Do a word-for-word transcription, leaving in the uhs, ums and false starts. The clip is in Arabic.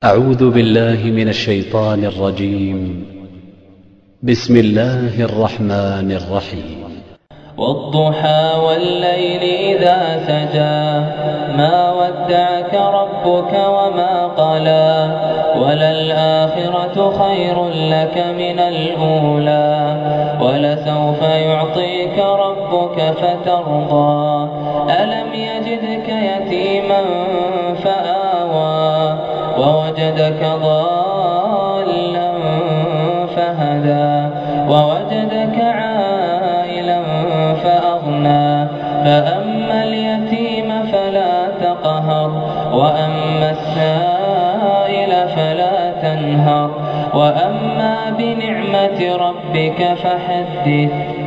أعوذ بالله من الشيطان الرجيم. بسم الله الرحمن الرحيم. والضحى والليل إذا سجى ما ودعك ربك وما قلى وللآخرة خير لك من الأولى ولسوف يعطيك ربك فترضى ألم يجدك يتيما فآوى ووجدك ضالا فهدى ووجدك عائلا فأغنى فأما اليتيم فلا تقهر وأما السائل فلا تنهر وأما بنعمة ربك فحدث